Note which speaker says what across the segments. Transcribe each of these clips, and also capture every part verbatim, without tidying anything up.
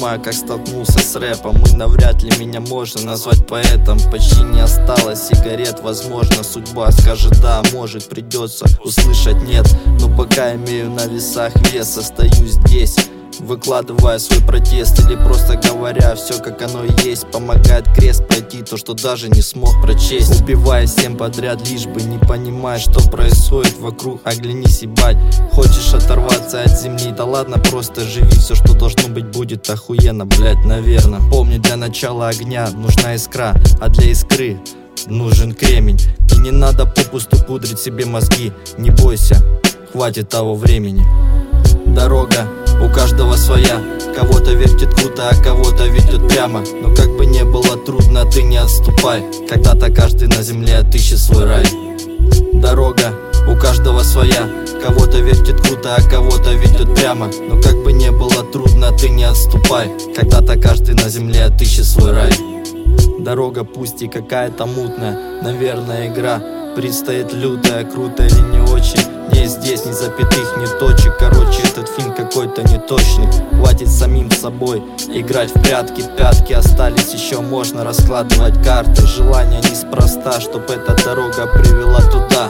Speaker 1: понимаю, как столкнулся с рэпом. И навряд ли меня можно назвать поэтом. Почти не осталось сигарет, возможно, судьба скажет да, может, придется услышать нет. Но пока имею на весах вес, остаюсь здесь, выкладывая свой протест или просто говоря все как оно и есть. Помогает крест пройти то, что даже не смог прочесть. Убивая всем подряд, лишь бы не понимать, что происходит вокруг. Оглянись, ебать, хочешь оторваться от земли? Да ладно, просто живи, все, что должно быть, будет охуенно, блять, наверное. Помни, для начала огня нужна искра, а для искры нужен кремень. И не надо попусту пудрить себе мозги. Не бойся, хватит того времени. Дорога у каждого своя, кого-то вертит круто, а кого-то ведет прямо. Но как бы не было трудно, ты не отступай. Когда-то каждый на земле отыщет свой рай. Дорога у каждого своя, кого-то вертит круто, а кого-то ведет прямо. Но как бы не было трудно, ты не отступай. Когда-то каждый на земле отыщет свой рай. Дорога пусть и какая-то мутная, наверное, игра предстоит лютая, круто или не очень. Не здесь ни запятых, ни точек. Короче, этот фильм какой-то неточный. Хватит самим собой играть в прятки. Пятки остались, еще можно раскладывать карты. Желание неспроста, чтоб эта дорога привела туда,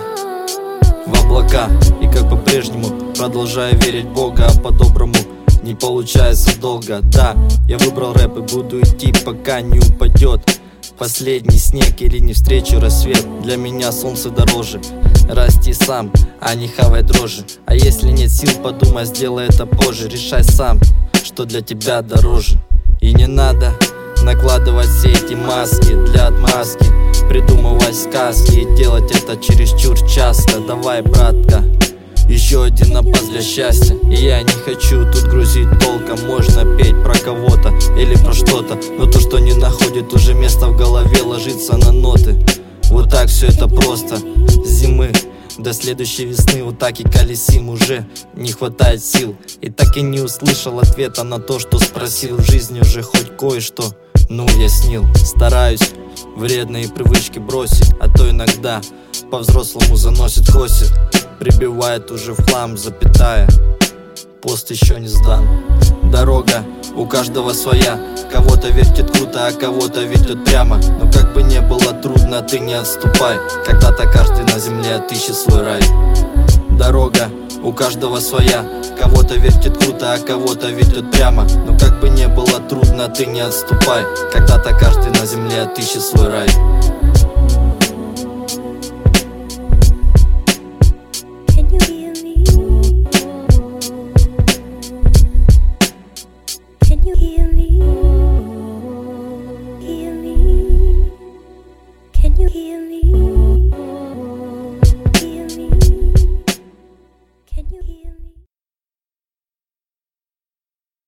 Speaker 1: в облака. И как по-прежнему продолжаю верить в Бога, а по-доброму не получается долго. Да, я выбрал рэп и буду идти, пока не упадет последний снег или не встречу рассвет. Для меня солнце дороже. Расти сам, а не хавай дрожжи. А если нет сил, подумай, сделай это позже. Решай сам, что для тебя дороже. И не надо накладывать все эти маски для отмазки, придумывать сказки и делать это чересчур часто. Давай, братка, еще один напас для счастья. И я не хочу тут грузить толком. Можно петь про кого-то или про что-то, но то, что не находит уже места в голове, ложится на ноты. Вот так все это просто. С зимы до следующей весны вот так и колесим. Уже не хватает сил. И так и не услышал ответа на то, что спросил. В жизни уже хоть кое-что, ну, уяснил. Стараюсь вредные привычки бросить, а то иногда по-взрослому заносит, косит. Прибивает уже в хлам, запятая, пост еще не сдан. Дорога у каждого своя, кого-то вертит круто, а кого-то ведет прямо. Но как бы не было трудно, ты не отступай. Когда-то каждый на земле отыщет свой рай. Дорога у каждого своя, кого-то вертит круто, а кого-то ведет прямо. Но как бы не было трудно, ты не отступай. Когда-то каждый на земле отыщет свой рай.